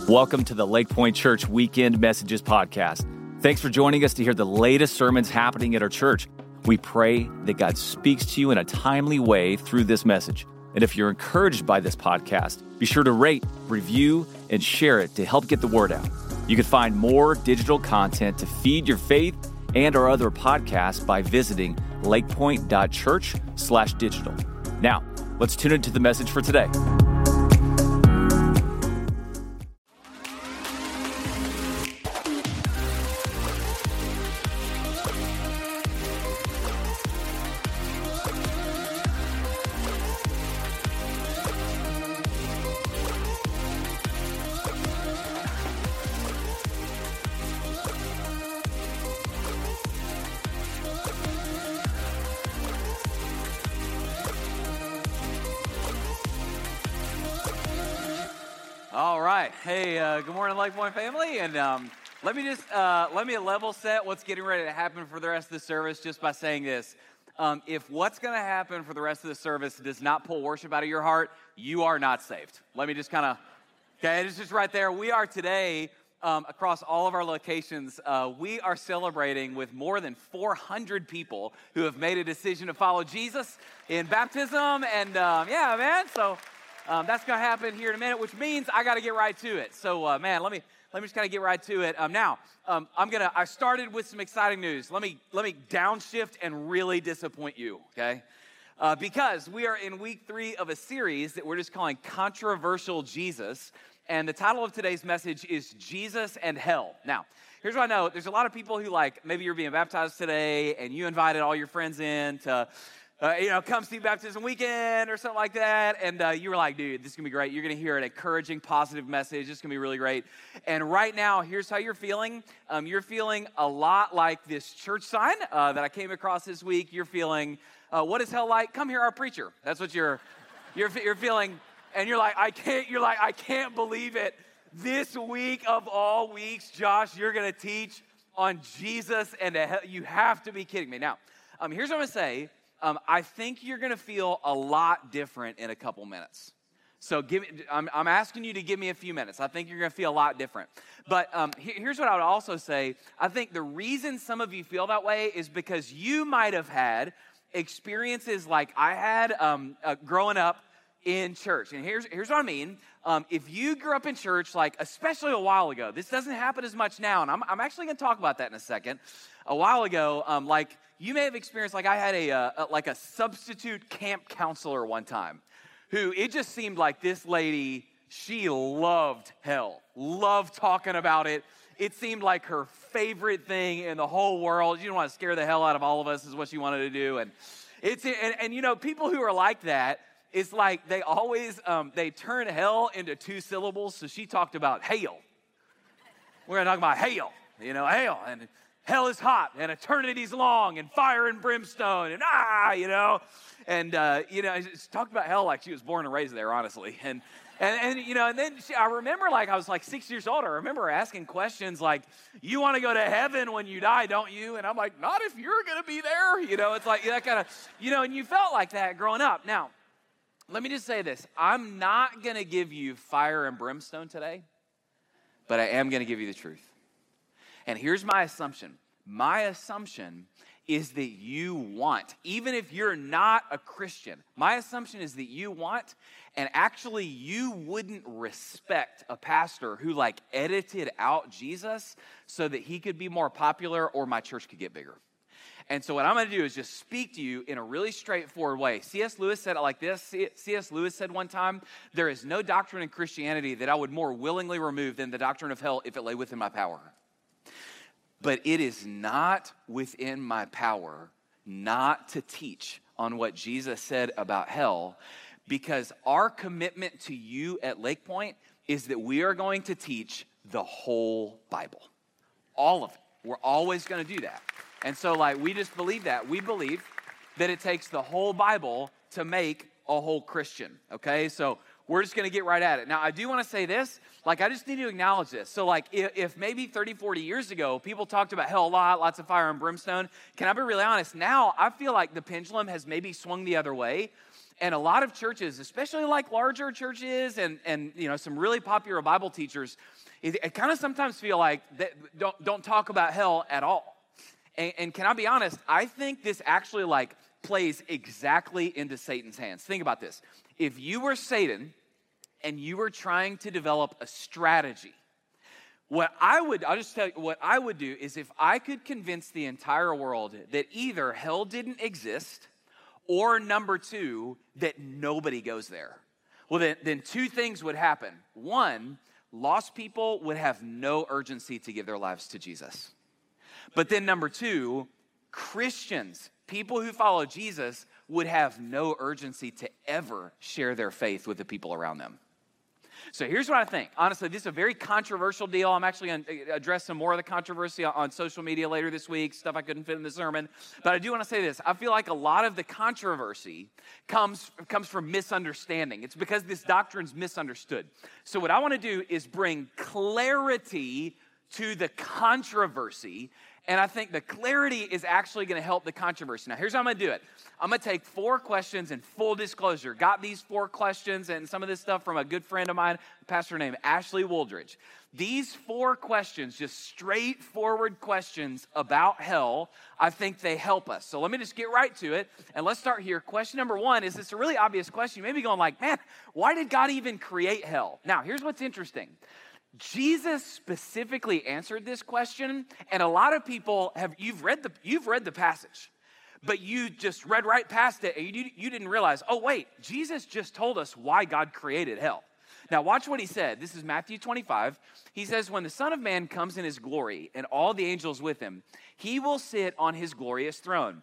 Welcome to the Lake Point Church Weekend Messages Podcast. Thanks for joining us to hear the latest sermons happening at our church. We pray that God speaks to you in a timely way through this message. And if you're encouraged by this podcast, be sure to rate, review, and share it to help get the word out. You can find more digital content to feed your faith and our other podcasts by visiting lakepoint.church/digital. Now, let's tune into the message for today. All right. Hey, good morning, Lake Point family. And let me level set what's getting ready to happen for the rest of the service just by saying this. If what's going to happen for the rest of the service does not pull worship out of your heart, you are not saved. Let me just okay, it's just right there. We are today, across all of our locations, we are celebrating with more than 400 people who have made a decision to follow Jesus in baptism. And yeah, man, so... that's going to happen here in a minute, which means I got to get right to it. So, man, let me just kind of get right to it. I started with some exciting news. Let me downshift and really disappoint you, okay? Because we are in week 3 of a series that we're just calling Controversial Jesus. And the title of today's message is Jesus and Hell. Now, here's what I know. There's a lot of people who, maybe you're being baptized today and you invited all your friends in to... come see baptism weekend or something like that. And you were like, dude, this is going to be great. You're going to hear an encouraging, positive message. It's going to be really great. And right now, here's how you're feeling. You're feeling a lot like this church sign that I came across this week. You're feeling, what is hell like? Come hear our preacher. That's what you're feeling. And you're like, I can't believe it. This week of all weeks, Josh, you're going to teach on Jesus and hell. You have to be kidding me. Now, here's what I'm going to say. I think you're going to feel a lot different in a couple minutes. So I'm asking you to give me a few minutes. I think you're going to feel a lot different. But here's what I would also say. I think the reason some of you feel that way is because you might have had experiences like I had growing up in church. And here's what I mean. If you grew up in church, especially a while ago, this doesn't happen as much now, and I'm actually going to talk about that in a second. A while ago, you may have experienced, I had a substitute camp counselor one time who it just seemed like this lady, she loved hell, loved talking about it. It seemed like her favorite thing in the whole world. You don't want to scare the hell out of all of us is what she wanted to do. And people who are like that, it's like they always, they turn hell into 2 syllables. So she talked about hail. We're going to talk about hail, hail. And hell is hot, and eternity's long, and fire and brimstone, and And, she talked about hell like she was born and raised there, honestly. And then I remember, I was 6 years old. I remember her asking questions like, you want to go to heaven when you die, don't you? And I'm like, not if you're going to be there. It's like that kind of, and you felt like that growing up. Now, let me just say this. I'm not going to give you fire and brimstone today, but I am going to give you the truth. And here's my assumption. My assumption is that you want, even if you're not a Christian, my assumption is that you want, and actually you wouldn't respect a pastor who edited out Jesus so that he could be more popular or my church could get bigger. And so what I'm going to do is just speak to you in a really straightforward way. C.S. Lewis said it like this. C.S. Lewis said one time, there is no doctrine in Christianity that I would more willingly remove than the doctrine of hell if it lay within my power. But it is not within my power not to teach on what Jesus said about hell, because our commitment to you at Lake Point is that we are going to teach the whole Bible. All of it. We're always going to do that. And so, we just believe that. We believe that it takes the whole Bible to make a whole Christian, okay? So we're just going to get right at it. Now, I do want to say this. I just need to acknowledge this. So, if maybe 30, 40 years ago, people talked about hell a lot, lots of fire and brimstone, can I be really honest? Now, I feel like the pendulum has maybe swung the other way. And a lot of churches, especially like larger churches and some really popular Bible teachers, it kind of sometimes feel like don't talk about hell at all. And can I be honest? I think this actually plays exactly into Satan's hands. Think about this. If you were Satan and you were trying to develop a strategy, I'll just tell you, what I would do is if I could convince the entire world that either hell didn't exist or number two, that nobody goes there. Well, then two things would happen. One, lost people would have no urgency to give their lives to Jesus. But then number two, Christians, people who follow Jesus, would have no urgency to ever share their faith with the people around them. So here's what I think. Honestly, this is a very controversial deal. I'm actually going to address some more of the controversy on social media later this week, stuff I couldn't fit in the sermon. But I do want to say this. I feel like a lot of the controversy comes from misunderstanding. It's because this doctrine's misunderstood. So what I want to do is bring clarity to the controversy. And I think the clarity is actually going to help the controversy. Now, here's how I'm going to do it. I'm going to take 4 questions in full disclosure. Got these 4 questions and some of this stuff from a good friend of mine, a pastor named Ashley Wooldridge. These 4 questions, just straightforward questions about hell, I think they help us. So let me just get right to it, and let's start here. Question number 1 is this a really obvious question. You may be going like, man, why did God even create hell? Now, here's what's interesting. Jesus specifically answered this question, and a lot of people you've read the passage, but you just read right past it, and you didn't realize, oh wait, Jesus just told us why God created hell. Now watch what he said. This is Matthew 25. He says, when the Son of Man comes in his glory and all the angels with him, he will sit on his glorious throne.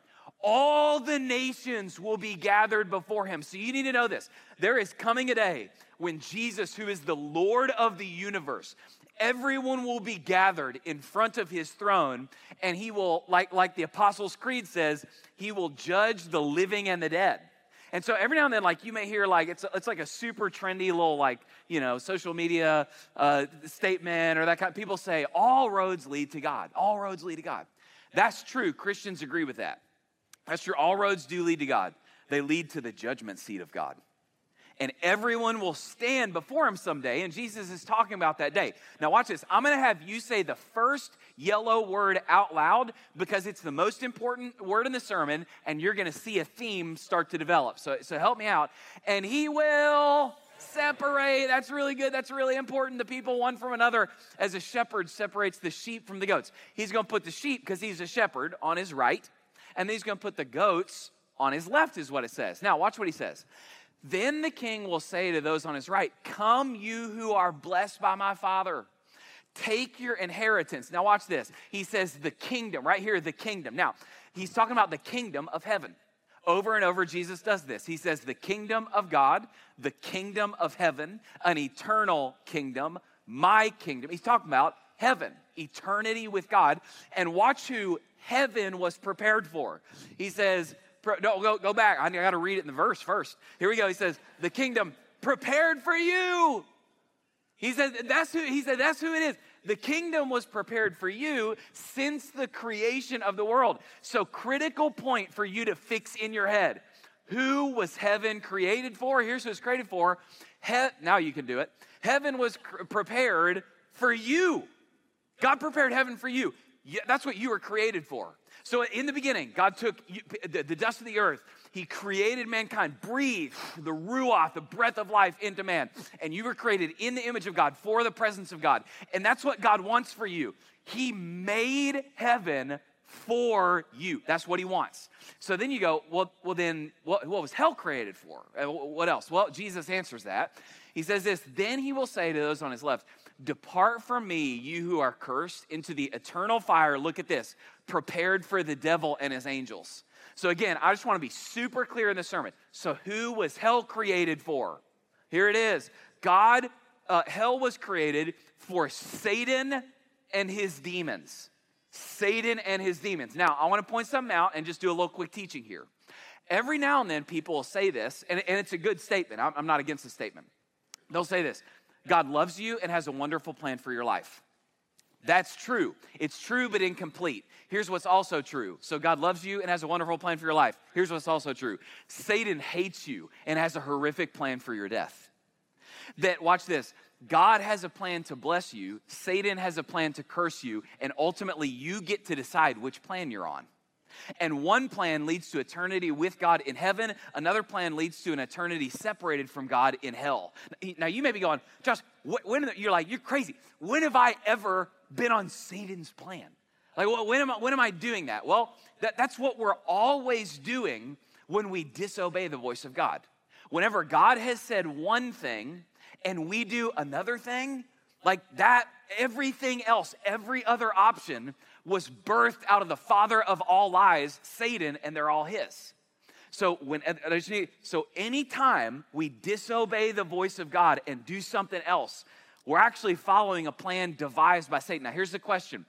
All the nations will be gathered before him. So you need to know this. There is coming a day when Jesus, who is the Lord of the universe, everyone will be gathered in front of his throne, and he will, like the Apostles' Creed says, he will judge the living and the dead. And so every now and then, you may hear it's like a super trendy little social media statement or that kind. People say all roads lead to God. All roads lead to God. That's true. Christians agree with that. That's true. All roads do lead to God. They lead to the judgment seat of God. And everyone will stand before him someday, and Jesus is talking about that day. Now watch this. I'm going to have you say the first yellow word out loud because it's the most important word in the sermon, and you're going to see a theme start to develop. So help me out. And he will separate. That's really good. That's really important. The people one from another, as a shepherd separates the sheep from the goats. He's going to put the sheep, because he's a shepherd, on his right, and then he's going to put the goats on his left, is what it says. Now watch what he says. Then the king will say to those on his right, come you who are blessed by my Father. Take your inheritance. Now watch this. He says the kingdom, right here, the kingdom. Now, he's talking about the kingdom of heaven. Over and over, Jesus does this. He says the kingdom of God, the kingdom of heaven, an eternal kingdom, my kingdom. He's talking about heaven, eternity with God. And watch who heaven was prepared for. He says, no, go back. I got to read it in the verse first. Here we go. He says, the kingdom prepared for you. He said, that's who it is. The kingdom was prepared for you since the creation of the world. So critical point for you to fix in your head. Who was heaven created for? Here's who it's created for. Now you can do it. Heaven was prepared for you. God prepared heaven for you. That's what you were created for. So in the beginning, God took the dust of the earth. He created mankind, breathed the ruach, the breath of life into man. And you were created in the image of God for the presence of God. And that's what God wants for you. He made heaven for you. That's what he wants. So then you go, well then, what was hell created for? What else? Well, Jesus answers that. He says this, then he will say to those on his left, depart from me, you who are cursed, into the eternal fire. Look at this, prepared for the devil and his angels. So again, I just want to be super clear in the sermon. So who was hell created for? Here it is. Hell was created for Satan and his demons. Satan and his demons. Now, I want to point something out and just do a little quick teaching here. Every now and then people will say this, and it's a good statement. I'm not against the statement. They'll say this, God loves you and has a wonderful plan for your life. That's true. It's true, but incomplete. Here's what's also true. So God loves you and has a wonderful plan for your life. Here's what's also true. Satan hates you and has a horrific plan for your death. That, watch this, God has a plan to bless you, Satan has a plan to curse you, and ultimately you get to decide which plan you're on. And one plan leads to eternity with God in heaven. Another plan leads to an eternity separated from God in hell. Now, you may be going, Josh, you're crazy. When have I ever been on Satan's plan? Like, when am I doing that? Well, that's what we're always doing when we disobey the voice of God. Whenever God has said one thing and we do another thing, like that, everything else, every other option was birthed out of the father of all lies, Satan, and they're all his. So anytime we disobey the voice of God and do something else, we're actually following a plan devised by Satan. Now, here's the question.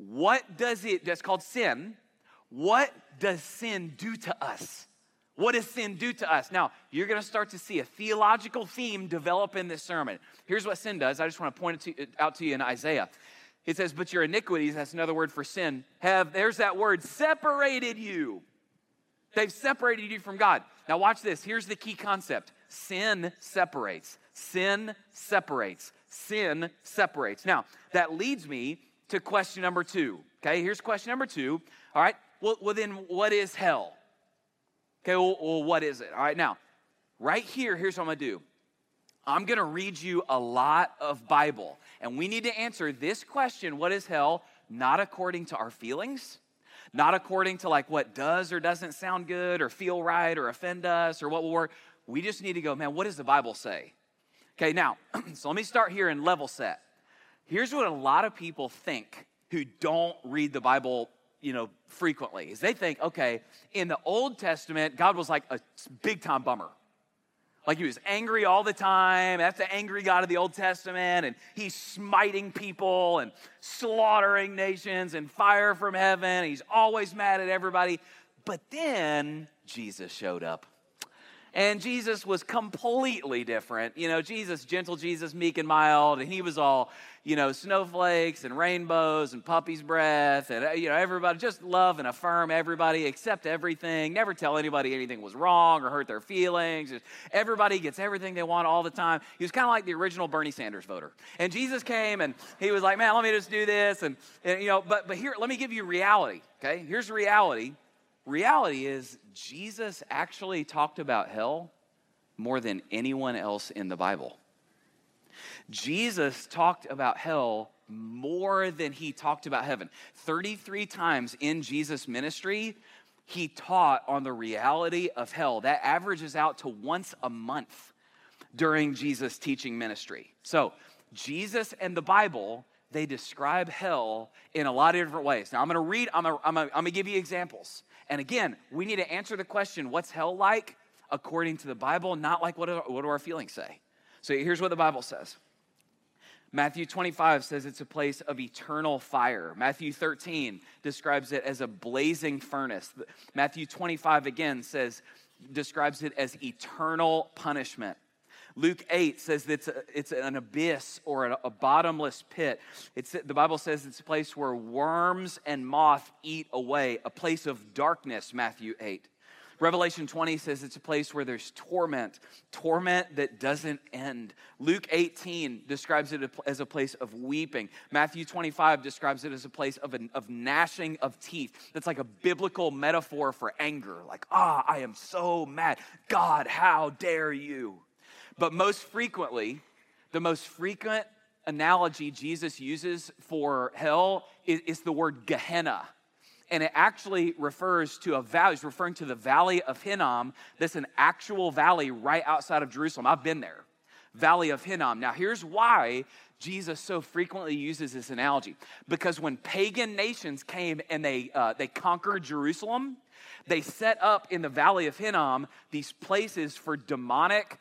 That's called sin. What does sin do to us? What does sin do to us? Now, you're going to start to see a theological theme develop in this sermon. Here's what sin does. I just want to point it out to you in Isaiah. It says, but your iniquities, that's another word for sin, there's that word, separated you. They've separated you from God. Now watch this. Here's the key concept. Sin separates. Sin separates. Sin separates. Now, that leads me to question number 2. Okay, here's question number 2. All right, well then what is hell? Okay, well, what is it? All right, now, right here, here's what I'm going to do. I'm going to read you a lot of Bible, and we need to answer this question, what is hell, not according to our feelings, not according to like what does or doesn't sound good or feel right or offend us or what will work. We just need to go, man, what does the Bible say? Okay, now, so let me start here and level set. Here's what a lot of people think who don't read the Bible frequently, is they think, okay, in the Old Testament, God was like a big-time bummer. Like he was angry all the time. That's the angry God of the Old Testament. And he's smiting people and slaughtering nations and fire from heaven. He's always mad at everybody. But then Jesus showed up. And Jesus was completely different. Jesus, gentle Jesus, meek and mild. And he was all, snowflakes and rainbows and puppy's breath. And, everybody just love and affirm everybody, accept everything. Never tell anybody anything was wrong or hurt their feelings. Just, everybody gets everything they want all the time. He was kind of like the original Bernie Sanders voter. And Jesus came and he was like, man, let me just do this. And but here, let me give you reality. Okay, here's reality. Reality is Jesus actually talked about hell more than anyone else in the Bible. Jesus talked about hell more than he talked about heaven. 33 times in Jesus' ministry, he taught on the reality of hell. That averages out to once a month during Jesus' teaching ministry. So Jesus and the Bible, they describe hell in a lot of different ways. Now I'm going to give you examples. And again, we need to answer the question, what's hell like according to the Bible, not like what do our feelings say. So here's what the Bible says. Matthew 25 says it's a place of eternal fire. Matthew 13 describes it as a blazing furnace. Matthew 25 again describes it as eternal punishment. Luke 8 says that it's an abyss or a bottomless pit. The Bible says it's a place where worms and moth eat away, a place of darkness, Matthew 8. Revelation 20 says it's a place where there's torment that doesn't end. Luke 18 describes it as a place of weeping. Matthew 25 describes it as a place of gnashing of teeth. That's like a biblical metaphor for anger. Like, I am so mad. God, how dare you? But the most frequent analogy Jesus uses for hell is the word Gehenna. And it actually refers to a valley. It's referring to the valley of Hinnom. That's an actual valley right outside of Jerusalem. I've been there. Valley of Hinnom. Now, here's why Jesus so frequently uses this analogy. Because when pagan nations came and they conquered Jerusalem, they set up in the valley of Hinnom these places for demonic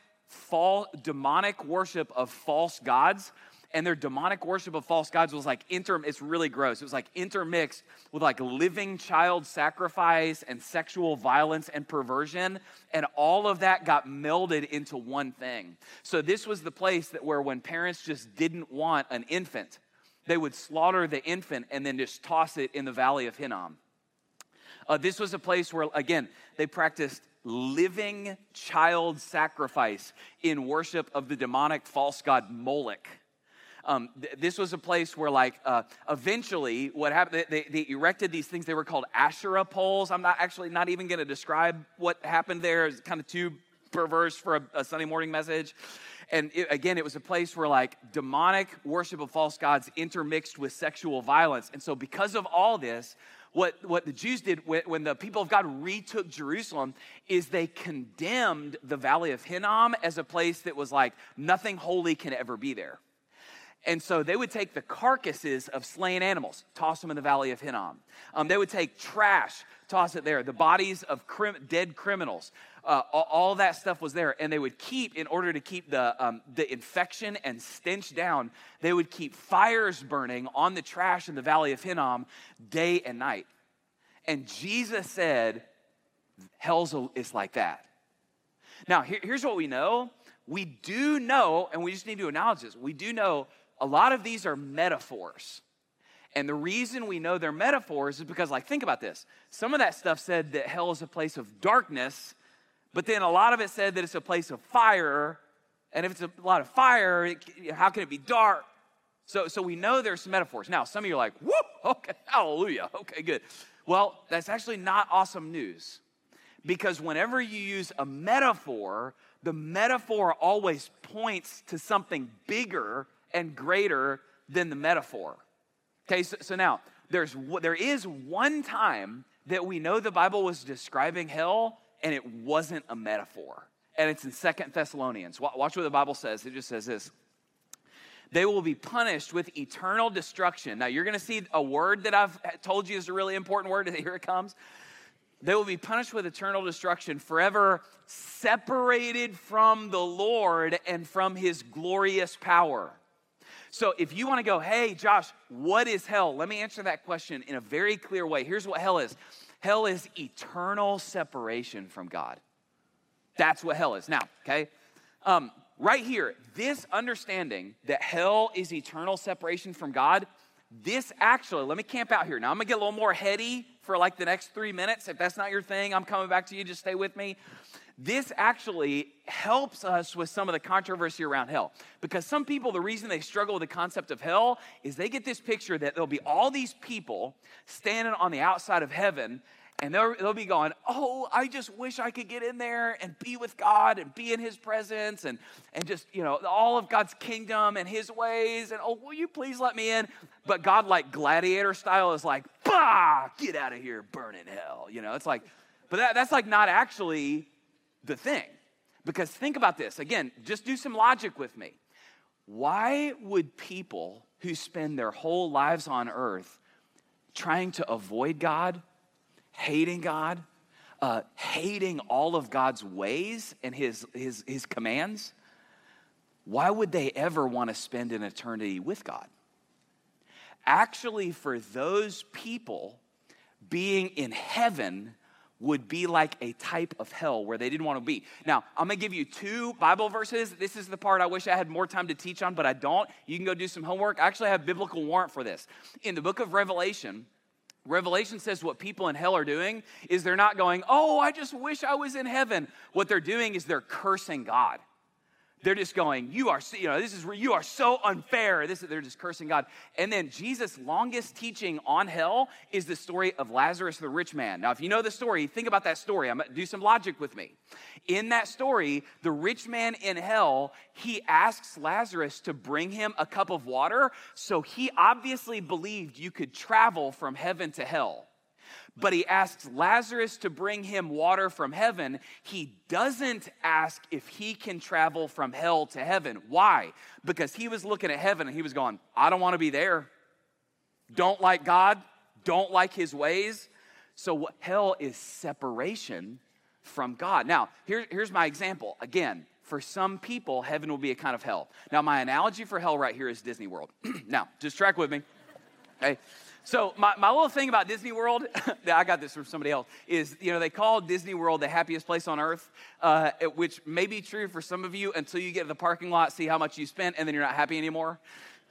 worship of false gods. And their demonic worship of false gods was like it's really gross. It was like intermixed with like living child sacrifice and sexual violence and perversion. And all of that got melded into one thing. So this was the place where when parents just didn't want an infant, they would slaughter the infant and then just toss it in the valley of Hinnom. This was a place where, again, they practiced living child sacrifice in worship of the demonic false god Moloch. This was a place where, eventually, what happened, they erected these things. They were called Asherah poles. I'm not even going to describe what happened there. It's kind of too perverse for a Sunday morning message. And it was a place where, demonic worship of false gods intermixed with sexual violence. And so because of all this, what the Jews did when the people of God retook Jerusalem is they condemned the Valley of Hinnom as a place that was nothing holy can ever be there. And so they would take the carcasses of slain animals, toss them in the Valley of Hinnom. They would take trash, toss it there. The bodies of dead criminals, all that stuff was there. And they would keep, in order to keep the infection and stench down, they would keep fires burning on the trash in the Valley of Hinnom day and night. And Jesus said, hell is like that. Now, here's what we know. We do know, and we just need to acknowledge this, we do know a lot of these are metaphors. And the reason we know they're metaphors is because, think about this. Some of that stuff said that hell is a place of darkness, but then a lot of it said that it's a place of fire. And if it's a lot of fire, how can it be dark? So we know there's some metaphors. Now, some of you are like, whoop, okay, hallelujah, okay, good. Well, that's actually not awesome news. Because whenever you use a metaphor, the metaphor always points to something bigger and greater than the metaphor. Okay, so now, there is one time that we know the Bible was describing hell, and it wasn't a metaphor. And it's in 2 Thessalonians. Watch what the Bible says. It just says this. They will be punished with eternal destruction. Now, you're going to see a word that I've told you is a really important word. Here it comes. They will be punished with eternal destruction, forever separated from the Lord and from his glorious power. So if you want to go, hey, Josh, what is hell? Let me answer that question in a very clear way. Here's what hell is. Hell is eternal separation from God. That's what hell is. Now, okay, right here, this understanding that hell is eternal separation from God, this actually, let me camp out here. Now, I'm going to get a little more heady for the next 3 minutes. If that's not your thing, I'm coming back to you. Just stay with me. This actually helps us with some of the controversy around hell. Because some people, the reason they struggle with the concept of hell is they get this picture that there'll be all these people standing on the outside of heaven, and they'll be going, oh, I just wish I could get in there and be with God and be in his presence and just, all of God's kingdom and his ways. And, oh, will you please let me in? But God, gladiator style, is like, bah, get out of here, burn in hell. It's like, but that's not actually the thing. Because think about this. Again, just do some logic with me. Why would people who spend their whole lives on earth trying to avoid God, hating God, hating all of God's ways and his commands, why would they ever want to spend an eternity with God? Actually, for those people, being in heaven would be like a type of hell where they didn't want to be. Now, I'm going to give you 2 Bible verses. This is the part I wish I had more time to teach on, but I don't. You can go do some homework. I actually have biblical warrant for this. In the book of Revelation says what people in hell are doing is they're not going, oh, I just wish I was in heaven. What they're doing is they're cursing God. They're just going, you are so unfair. They're just cursing God. And then Jesus' longest teaching on hell is the story of Lazarus the rich man. Now, if you know the story, think about that story. I'm going to do some logic with me. In that story, the rich man in hell, he asks Lazarus to bring him a cup of water. So he obviously believed you could travel from heaven to hell. But he asks Lazarus to bring him water from heaven. He doesn't ask if he can travel from hell to heaven. Why? Because he was looking at heaven and he was going, I don't want to be there. Don't like God. Don't like his ways. So hell is separation from God. Now, here's my example. Again, for some people, heaven will be a kind of hell. Now, my analogy for hell right here is Disney World. Now, just track with me. Okay. So my little thing about Disney World, I got this from somebody else, is, they call Disney World the happiest place on earth, which may be true for some of you until you get to the parking lot, see how much you spent, and then you're not happy anymore.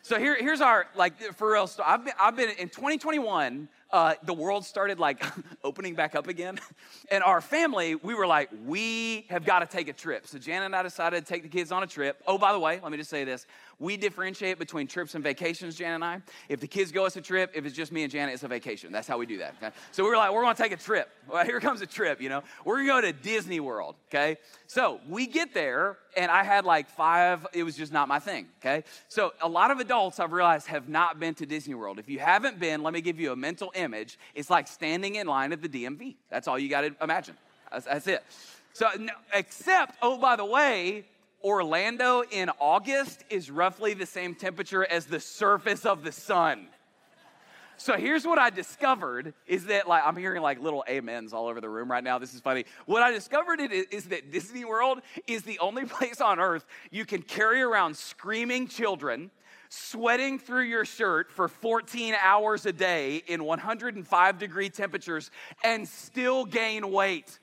So here's our, like, for real story. I've been in 2021, the world started like opening back up again. And our family, we were like, we have got to take a trip. So Janet and I decided to take the kids on a trip. Oh, by the way, let me just say this. We differentiate between trips and vacations, Janet and I. If the kids go, it's a trip. If it's just me and Janet, it's a vacation. That's how we do that, okay? So we were like, we're going to take a trip. Well, here comes a trip, you know. We're going to go to Disney World, okay? So we get there, and I had like 5. It was just not my thing, okay? So a lot of adults, I've realized, have not been to Disney World. If you haven't been, let me give you a mental image. It's like standing in line at the DMV. That's all you got to imagine. That's it. So, no, except, oh, by the way, Orlando in August is roughly the same temperature as the surface of the sun. So here's what I discovered is that, like, I'm hearing like little amens all over the room right now. This is funny. What I discovered is that Disney World is the only place on earth you can carry around screaming children, sweating through your shirt for 14 hours a day in 105-degree temperatures and still gain weight.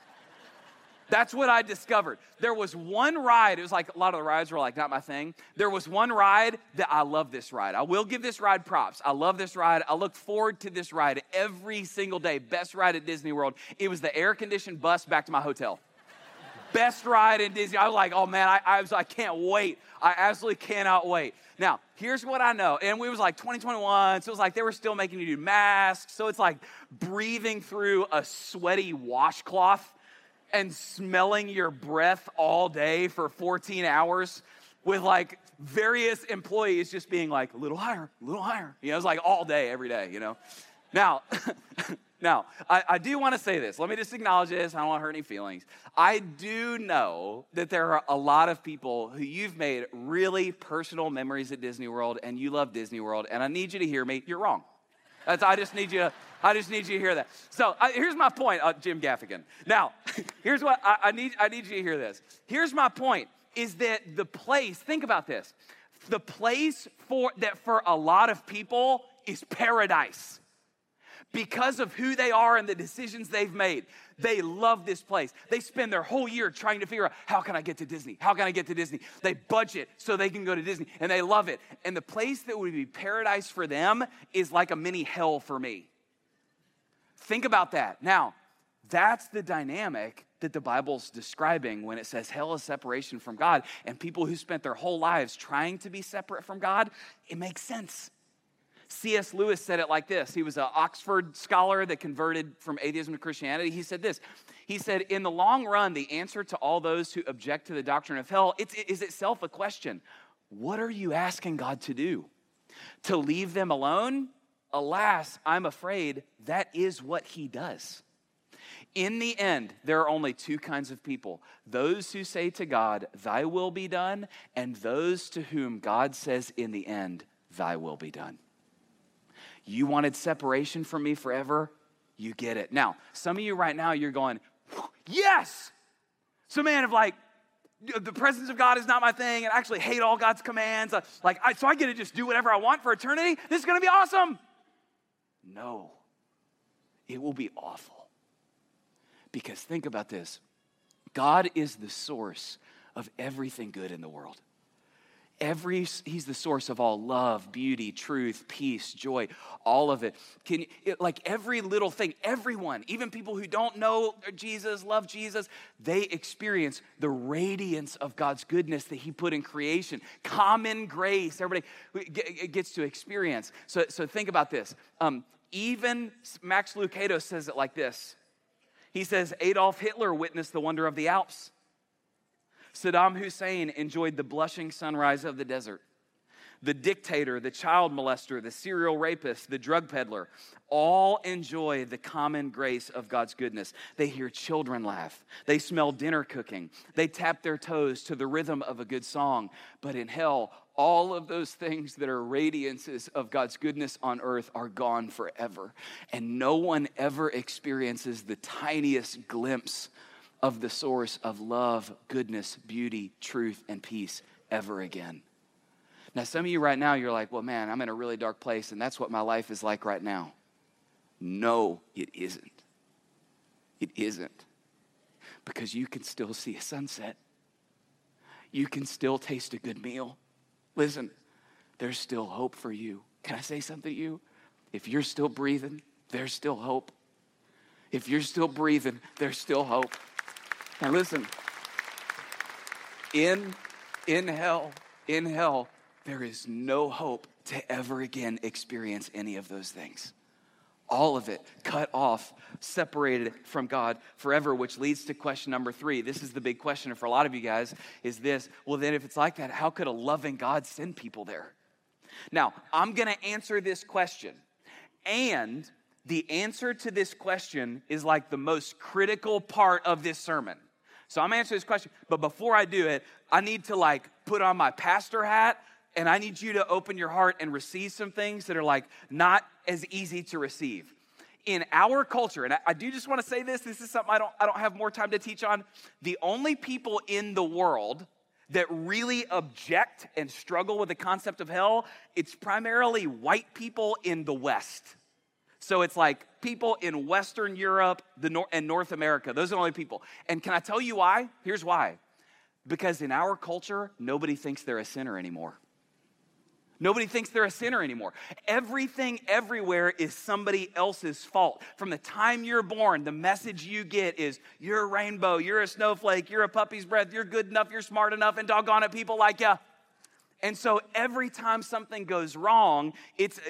That's what I discovered. There was one ride. It was like a lot of the rides were like not my thing. There was one ride that I love this ride. I will give this ride props. I love this ride. I look forward to this ride every single day. Best ride at Disney World. It was the air-conditioned bus back to my hotel. Best ride in Disney. I was like, oh man, I can't wait. I absolutely cannot wait. Now, here's what I know. And we was like 2021, so it was like they were still making you do masks. So it's like breathing through a sweaty washcloth and smelling your breath all day for 14 hours with like various employees just being like, a little higher. You know, it was like all day, every day, you know. Now, I do want to say this. Let me just acknowledge this. I don't want to hurt any feelings. I do know that there are a lot of people who you've made really personal memories at Disney World, and you love Disney World, and I need you to hear me. You're wrong. I just need you to hear that. So here's my point, Jim Gaffigan. Now, here's what I need you to hear this. Here's my point, is that the place, think about this, the place for a lot of people is paradise. Because of who they are and the decisions they've made, they love this place. They spend their whole year trying to figure out, how can I get to Disney? How can I get to Disney? They budget so they can go to Disney, and they love it. And the place that would be paradise for them is like a mini hell for me. Think about that. Now, that's the dynamic that the Bible's describing when it says hell is separation from God, and people who spent their whole lives trying to be separate from God, it makes sense. C.S. Lewis said it like this. He was an Oxford scholar that converted from atheism to Christianity. He said this. He said, in the long run, the answer to all those who object to the doctrine of hell is itself a question. What are you asking God to do? To leave them alone? Alas, I'm afraid that is what he does. In the end, there are only 2 kinds of people. Those who say to God, thy will be done, and those to whom God says in the end, thy will be done. You wanted separation from me forever? You get it. Now, some of you right now, you're going, yes! So man, if like, the presence of God is not my thing, and I actually hate all God's commands, so I get to just do whatever I want for eternity, this is going to be awesome. No, it will be awful. Because think about this. God is the source of everything good in the world. He's the source of all love, beauty, truth, peace, joy, all of it. Like every little thing, everyone, even people who don't know Jesus, love Jesus, they experience the radiance of God's goodness that he put in creation. Common grace, everybody gets to experience. So think about this. Even Max Lucado says it like this. He says, Adolf Hitler witnessed the wonder of the Alps. Saddam Hussein enjoyed the blushing sunrise of the desert. The dictator, the child molester, the serial rapist, the drug peddler, all enjoy the common grace of God's goodness. They hear children laugh. They smell dinner cooking. They tap their toes to the rhythm of a good song. But in hell, all of those things that are radiances of God's goodness on earth are gone forever. And no one ever experiences the tiniest glimpse of the source of love, goodness, beauty, truth, and peace ever again. Now, some of you right now, you're like, well, man, I'm in a really dark place, and that's what my life is like right now. No, it isn't. It isn't. Because you can still see a sunset. You can still taste a good meal. Listen, there's still hope for you. Can I say something to you? If you're still breathing, there's still hope. If you're still breathing, there's still hope. And listen, in hell, there is no hope to ever again experience any of those things. All of it cut off, separated from God forever, which leads to question number 3. This is the big question for a lot of you guys, is this: well, then if it's like that, how could a loving God send people there? Now, I'm going to answer this question, and the answer to this question is like the most critical part of this sermon. So I'm answering this question, but before I do it, I need to like put on my pastor hat, and I need you to open your heart and receive some things that are like not as easy to receive. In our culture, and I do just want to say this is something I don't have more time to teach on. The only people in the world that really object and struggle with the concept of hell, it's primarily white people in the West. So it's like people in Western Europe and North America. Those are the only people. And can I tell you why? Here's why. Because in our culture, nobody thinks they're a sinner anymore. Nobody thinks they're a sinner anymore. Everything everywhere is somebody else's fault. From the time you're born, the message you get is, you're a rainbow, you're a snowflake, you're a puppy's breath, you're good enough, you're smart enough, and doggone it, people like you. And so every time something goes wrong, it's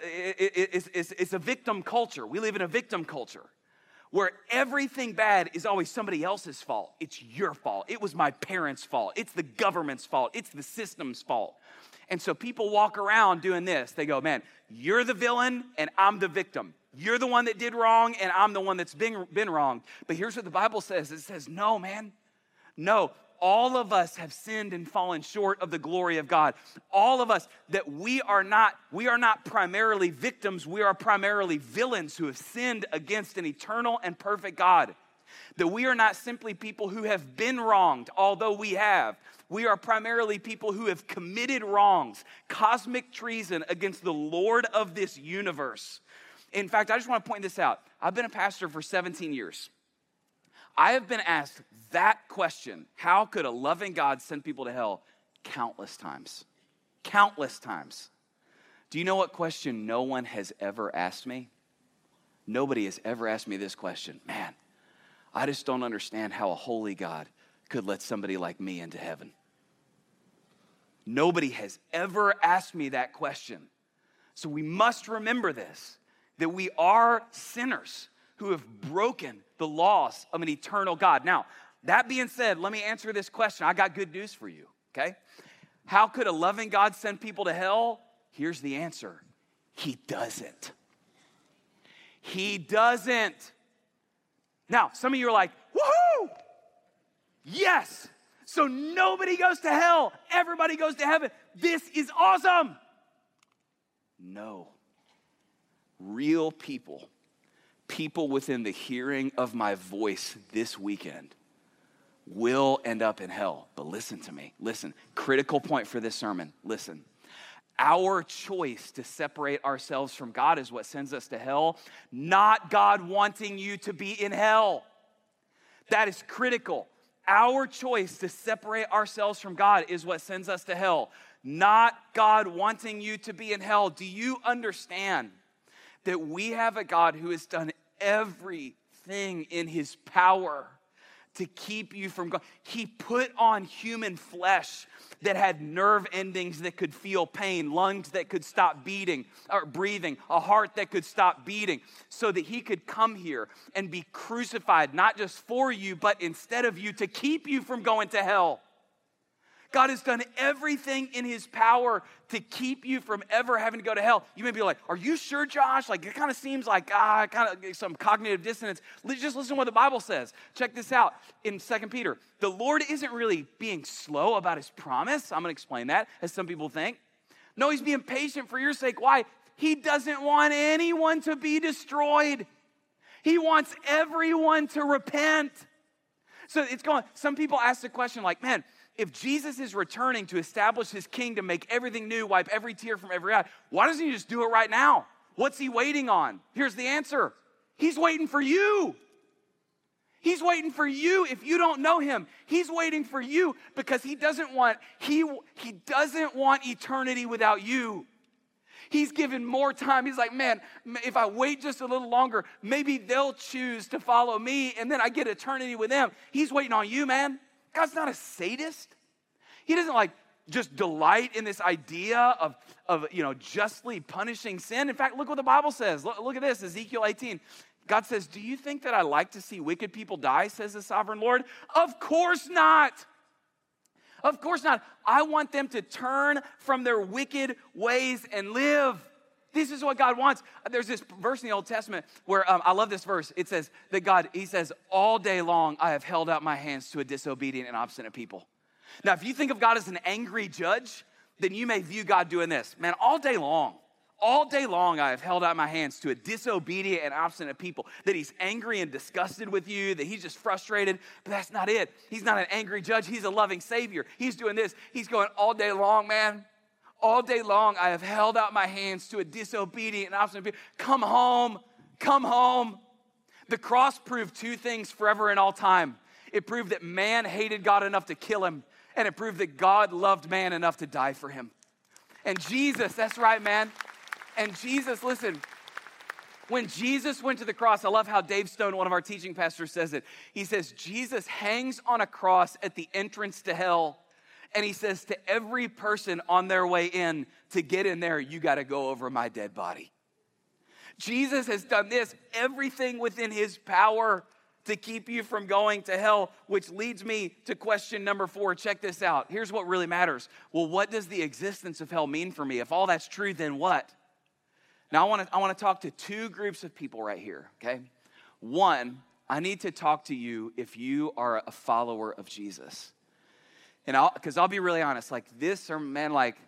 a victim culture. We live in a victim culture where everything bad is always somebody else's fault. It's your fault. It was my parents' fault. It's the government's fault. It's the system's fault. And so people walk around doing this. They go, man, you're the villain and I'm the victim. You're the one that did wrong and I'm the one that's been wrong. But here's what the Bible says. It says, no, man. No, all of us have sinned and fallen short of the glory of God. All of us, that we are not primarily victims. We are primarily villains who have sinned against an eternal and perfect God. That we are not simply people who have been wronged, although we have. We are primarily people who have committed wrongs, cosmic treason against the Lord of this universe. In fact, I just want to point this out. I've been a pastor for 17 years. I have been asked that question, how could a loving God send people to hell? Countless times. Countless times. Do you know what question no one has ever asked me? Nobody has ever asked me this question. Man, I just don't understand how a holy God could let somebody like me into heaven. Nobody has ever asked me that question. So we must remember this, that we are sinners who have broken the laws of an eternal God. Now, that being said, let me answer this question. I got good news for you, okay? How could a loving God send people to hell? Here's the answer. He doesn't. He doesn't. Now, some of you are like, woohoo! Yes! So nobody goes to hell. Everybody goes to heaven. This is awesome. No. Real people within the hearing of my voice this weekend will end up in hell. But listen to me. Listen. Critical point for this sermon. Listen. Our choice to separate ourselves from God is what sends us to hell, not God wanting you to be in hell. That is critical. Our choice to separate ourselves from God is what sends us to hell, not God wanting you to be in hell. Do you understand that we have a God who has done everything in his power to keep you from God? He put on human flesh that had nerve endings that could feel pain, lungs that could stop beating or breathing, a heart that could stop beating, so that he could come here and be crucified, not just for you, but instead of you, to keep you from going to hell. God has done everything in his power to keep you from ever having to go to hell. You may be like, are you sure, Josh? Like, it kind of seems like kind of some cognitive dissonance. Just listen to what the Bible says. Check this out in 2 Peter. The Lord isn't really being slow about his promise. I'm going to explain that, as some people think. No, he's being patient for your sake. Why? He doesn't want anyone to be destroyed. He wants everyone to repent. So it's going, some people ask the question like, man, if Jesus is returning to establish his kingdom, make everything new, wipe every tear from every eye, why doesn't he just do it right now? What's he waiting on? Here's the answer. He's waiting for you. He's waiting for you if you don't know him. He's waiting for you because he doesn't want eternity without you. He's given more time. He's like, man, if I wait just a little longer, maybe they'll choose to follow me and then I get eternity with them. He's waiting on you, man. God's not a sadist. He doesn't like just delight in this idea of justly punishing sin. In fact, look what the Bible says. Look at this, Ezekiel 18. God says, do you think that I like to see wicked people die, says the sovereign Lord? Of course not. Of course not. I want them to turn from their wicked ways and live. This is what God wants. There's this verse in the Old Testament where I love this verse. It says that God, he says, all day long I have held out my hands to a disobedient and obstinate people. Now, if you think of God as an angry judge, then you may view God doing this. Man, all day long I have held out my hands to a disobedient and obstinate people, that he's angry and disgusted with you, that he's just frustrated, but that's not it. He's not an angry judge. He's a loving Savior. He's doing this. He's going all day long, man. All day long I have held out my hands to a disobedient and obstinate people. Come home. Come home. The cross proved two things forever and all time. It proved that man hated God enough to kill him, and it proved that God loved man enough to die for him. And Jesus, that's right, man. And Jesus, listen, when Jesus went to the cross, I love how Dave Stone, one of our teaching pastors, says it. He says, Jesus hangs on a cross at the entrance to hell. And he says to every person on their way in, to get in there, you got to go over my dead body. Jesus has done this, everything within his power to keep you from going to hell, which leads me to question number 4. Check this out. Here's what really matters. Well, what does the existence of hell mean for me? If all that's true, then what? Now, I want to talk to two groups of people right here, okay? One, I need to talk to you if you are a follower of Jesus. And because I'll be really honest, like this sermon, man, like,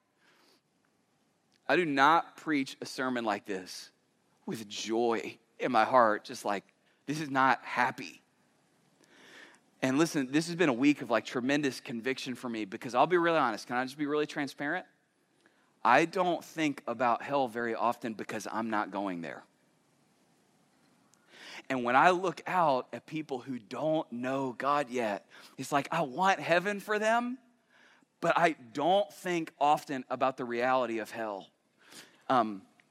I do not preach a sermon like this with joy in my heart, just like, this is not happy. And listen, this has been a week of like tremendous conviction for me, because I'll be really honest. Can I just be really transparent? I don't think about hell very often because I'm not going there. And when I look out at people who don't know God yet, it's like I want heaven for them, but I don't think often about the reality of hell. I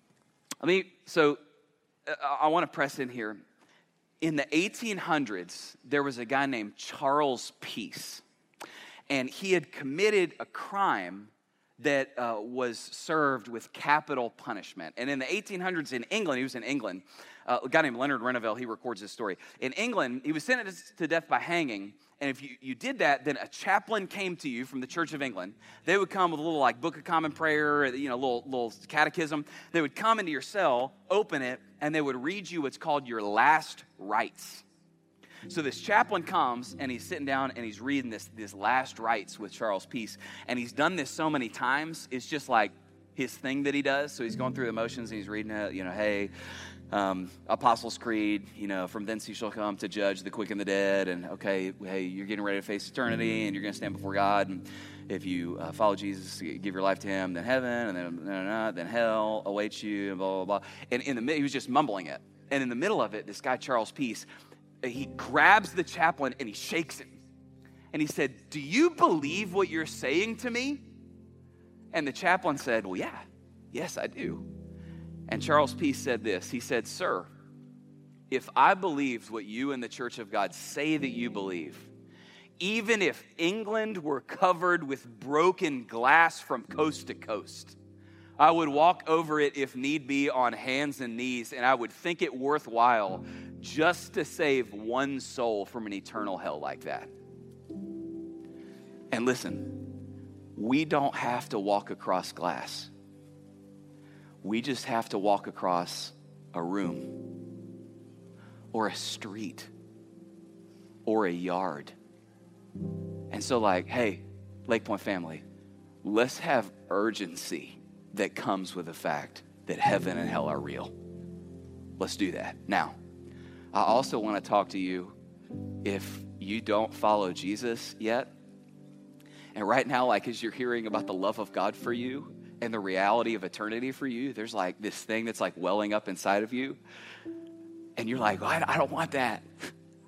want to press in here. In the 1800s, there was a guy named Charles Peace, and he had committed a crime that was served with capital punishment. And in the 1800s in England, he was in England, a guy named Leonard Renovell, he records this story. In England, he was sentenced to death by hanging, and if you did that, then a chaplain came to you from the Church of England. They would come with a little like Book of Common Prayer, little catechism. They would come into your cell, open it, and they would read you what's called your last rites. So this chaplain comes, and he's sitting down, and he's reading this last rites with Charles Peace. And he's done this so many times, it's just like his thing that he does. So he's going through the motions, and he's reading it, hey, Apostles' Creed, from thence he shall come to judge the quick and the dead. And okay, hey, you're getting ready to face eternity, and you're going to stand before God. And if you follow Jesus, give your life to him, then heaven, and then hell awaits you, and blah, blah, blah. And he was just mumbling it. And in the middle of it, this guy, Charles Peace, he grabs the chaplain and he shakes him. And he said, "Do you believe what you're saying to me?" And the chaplain said, "Well, yes, I do." And Charles Peace said this. He said, "Sir, if I believed what you and the Church of God say that you believe, even if England were covered with broken glass from coast to coast, I would walk over it if need be on hands and knees, and I would think it worthwhile just to save one soul from an eternal hell like that." And listen, we don't have to walk across glass. We just have to walk across a room or a street or a yard. And so hey, Lake Point family, let's have urgency that comes with the fact that heaven and hell are real. Let's do that. Now, I also want to talk to you if you don't follow Jesus yet. And right now, as you're hearing about the love of God for you and the reality of eternity for you, there's this thing that's welling up inside of you. And you're like, I don't want that.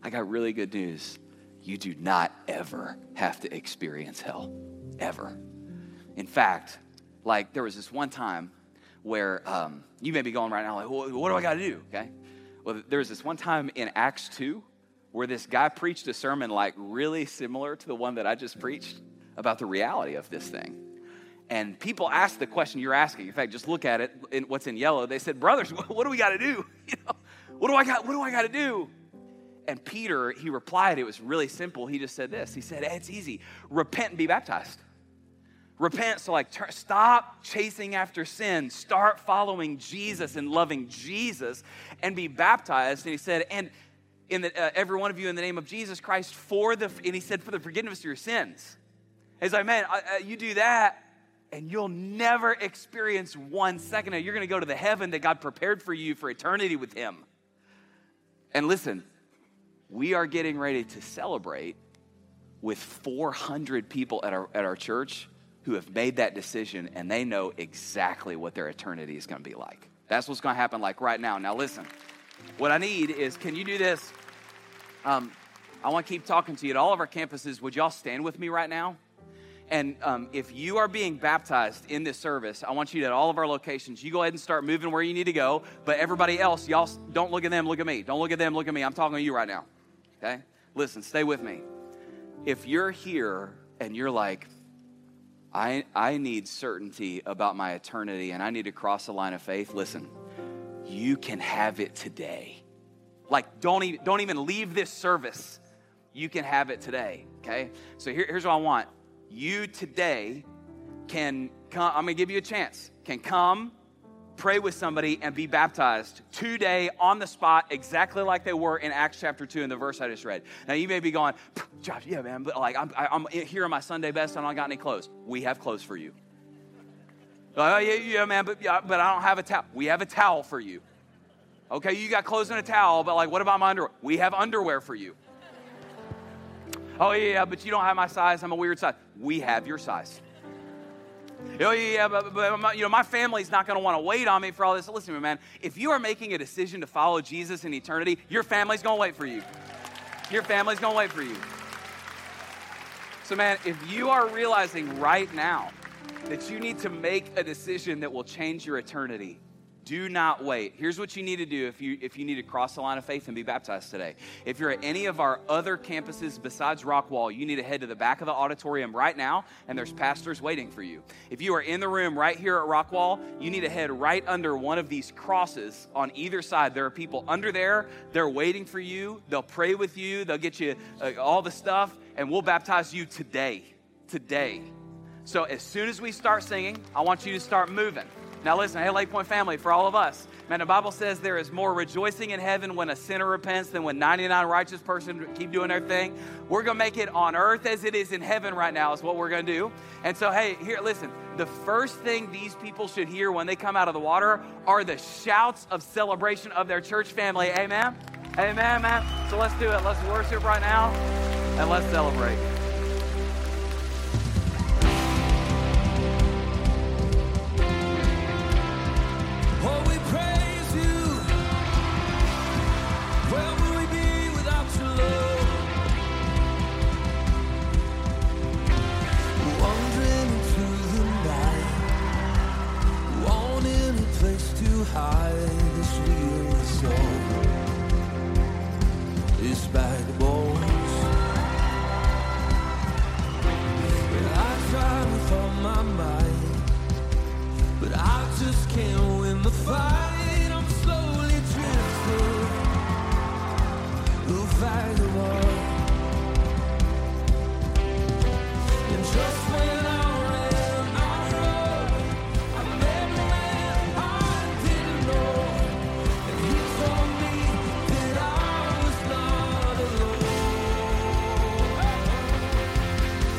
I got really good news. You do not ever have to experience hell, ever. In fact, like there was this one time where you may be going right now like, well, what do I got to do, okay? Well, there was this one time in Acts 2 where this guy preached a sermon like really similar to the one that I just preached about the reality of this thing. And people asked the question you're asking. In fact, just look at it, in what's in yellow. They said, brothers, what do we got to do? What do I got to do? And Peter, he replied, it was really simple. He just said this. He said, hey, it's easy. Repent and be baptized. Repent, so like stop chasing after sin. Start following Jesus and loving Jesus and be baptized. And he said, and every one of you in the name of Jesus Christ and he said, for the forgiveness of your sins. He's like, man, you do that and you'll never experience 1 second. You're going to go to the heaven that God prepared for you for eternity with him. And listen, we are getting ready to celebrate with 400 people at our church who have made that decision, and they know exactly what their eternity is going to be like. That's what's going to happen like right now. Now listen, what I need is, can you do this? I want to keep talking to you at all of our campuses. Would y'all stand with me right now? And if you are being baptized in this service, I want you to, at all of our locations, you go ahead and start moving where you need to go. But everybody else, y'all don't look at them, look at me. Don't look at them, look at me. I'm talking to you right now, okay? Listen, stay with me. If you're here and you're like, I need certainty about my eternity and I need to cross the line of faith, listen, you can have it today. Like, don't even leave this service. You can have it today, okay? So here's what I want. You today can come, I'm going to give you a chance, can come, pray with somebody, and be baptized today on the spot, exactly like they were in Acts chapter 2 in the verse I just read. Now, you may be going, Josh, yeah, man, but like I'm here in my Sunday best and I don't got any clothes. We have clothes for you. Oh, yeah, man, but I don't have a towel. We have a towel for you. Okay, you got clothes and a towel, but like, what about my underwear? We have underwear for you. Oh, yeah, but you don't have my size. I'm a weird size. We have your size. Oh, yeah, but my family's not going to want to wait on me for all this. Listen to me, man. If you are making a decision to follow Jesus in eternity, your family's going to wait for you. Your family's going to wait for you. So, man, if you are realizing right now that you need to make a decision that will change your eternity, do not wait. Here's what you need to do if you need to cross the line of faith and be baptized today. If you're at any of our other campuses besides Rockwall, you need to head to the back of the auditorium right now, and there's pastors waiting for you. If you are in the room right here at Rockwall, you need to head right under one of these crosses on either side. There are people under there. They're waiting for you. They'll pray with you. They'll get you all the stuff, and we'll baptize you today. Today. So as soon as we start singing, I want you to start moving. Now listen, hey, Lake Point family, for all of us, man, the Bible says there is more rejoicing in heaven when a sinner repents than when 99 righteous person keep doing their thing. We're going to make it on earth as it is in heaven right now is what we're going to do. And so, hey, here, listen, the first thing these people should hear when they come out of the water are the shouts of celebration of their church family. Amen? Amen, man. So let's do it. Let's worship right now and let's celebrate.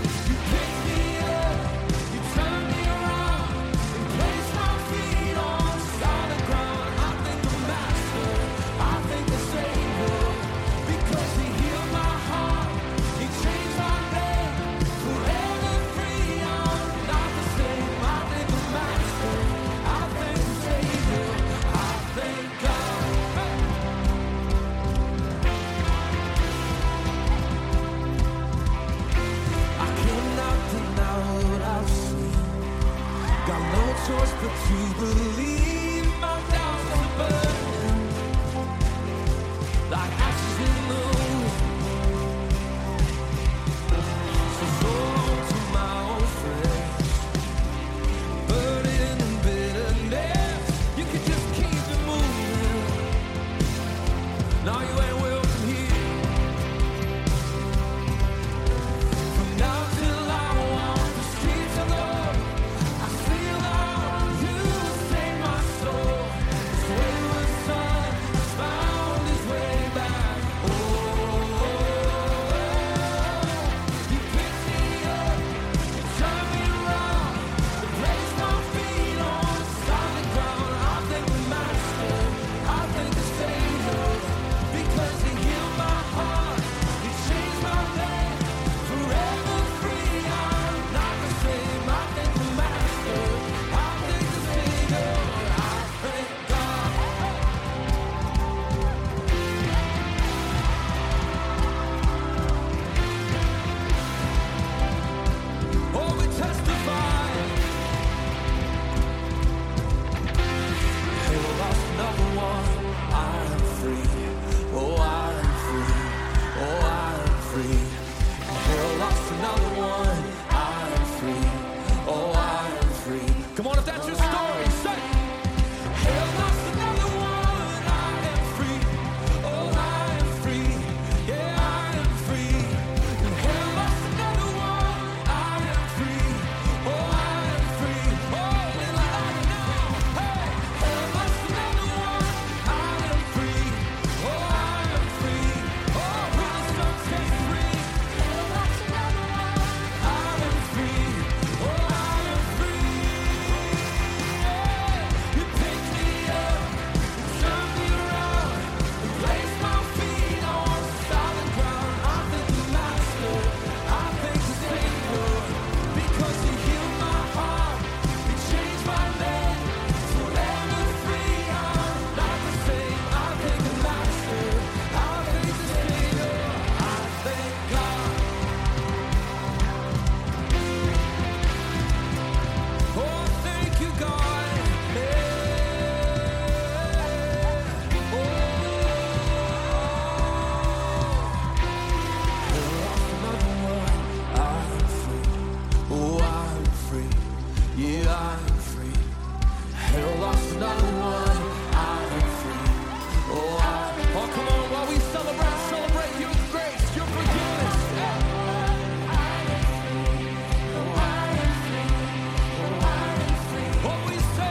On believe my doubts are burning like ashes in the wind. So hold to my old friends, burden and bitterness. You can just keep it moving. Now you ain't welcome here. From now till I walk the streets of love, I feel like you save my soul. This wayward son has found his way back. Oh, you picked me up, you turned me around, you placed my feet on solid ground. I thank the Master, I thank the Savior, because He healed my heart, He changed my name, forever free. I'm not the same. I thank the Master, I thank the Savior, I thank God. Oh, we testify. Hey, we lost another one. I am free. Oh, I am free. Oh, I am free. Hey, we lost another one. I am free. Oh, I am free. Come on, if that's your story, say it. Hey, we lost another one. I am free. Oh, I am free. Yeah, I am free. And hey, we lost another one. I am free. Oh, I am free. Oh, live like now. Hey, hey, we lost another one. I am free. Oh, I am free. Oh, who the Son sets free. Hey, we lost another one. I am free. Oh, I am free. You picked me up, you turned me around, you placed my feet on solid ground. I thank the Master, I thank the Savior, because He healed my heart, He changed my name, forever free. I'm not the same. I thank the Master, I thank the Savior, I thank God. Oh, thank you, God. Hey. Oh, lost another one. I'm free. Oh, I'm free. Yeah, I'm free. Hell, lost another one. I'm free. Oh, come on, while we celebrate your grace, your forgiveness. What we say,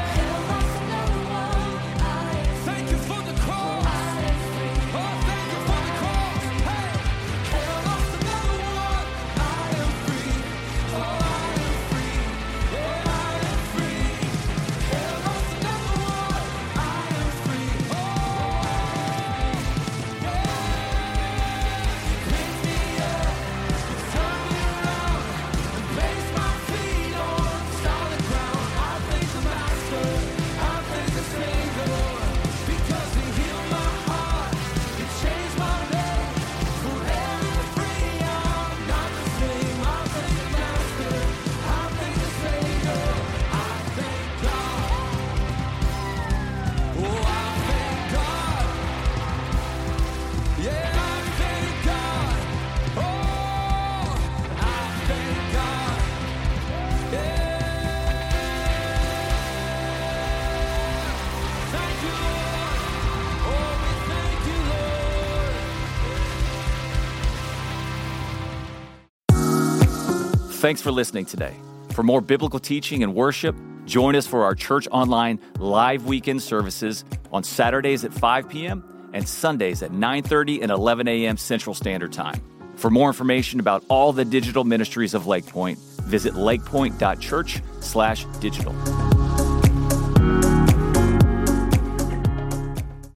thank you for the cross. Oh, thank you for the cross. Hey, hell, lost another one. I am free. Oh, I am free. Oh, I am free. Hell, lost another one. I am free. Oh, yeah. Pick me up, turn me around, and place my feet on solid ground. I thank the Master, I thank the Savior, because He healed my heart, He changed my name, forever free. I'm not the same. I thank the Master, I thank the Savior, I thank God. Oh, I thank God. Yeah, I thank God. Oh, I thank God. Yeah. Thank you, Lord. Oh, we thank you, Lord. Thanks for listening today. For more biblical teaching and worship, join us for our Church Online live weekend services on Saturdays at 5 p.m. and Sundays at 9:30 and 11 a.m. Central Standard Time. For more information about all the digital ministries of Lake Point, visit lakepoint.church/digital.